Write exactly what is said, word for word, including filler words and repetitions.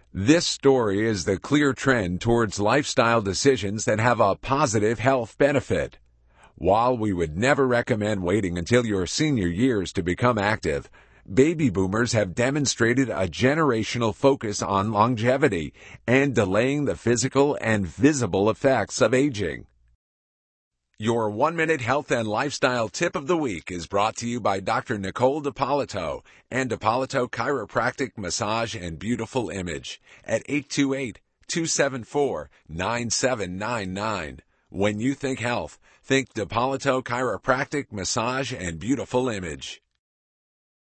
This story is the clear trend towards lifestyle decisions that have a positive health benefit. While we would never recommend waiting until your senior years to become active, baby boomers have demonstrated a generational focus on longevity and delaying the physical and visible effects of aging. Your one-minute health and lifestyle tip of the week is brought to you by Doctor Nicole DiPolito and DiPolito Chiropractic Massage and Beautiful Image at eight two eight, two seven four, nine seven nine nine. When you think health, think DiPolito Chiropractic Massage and Beautiful Image.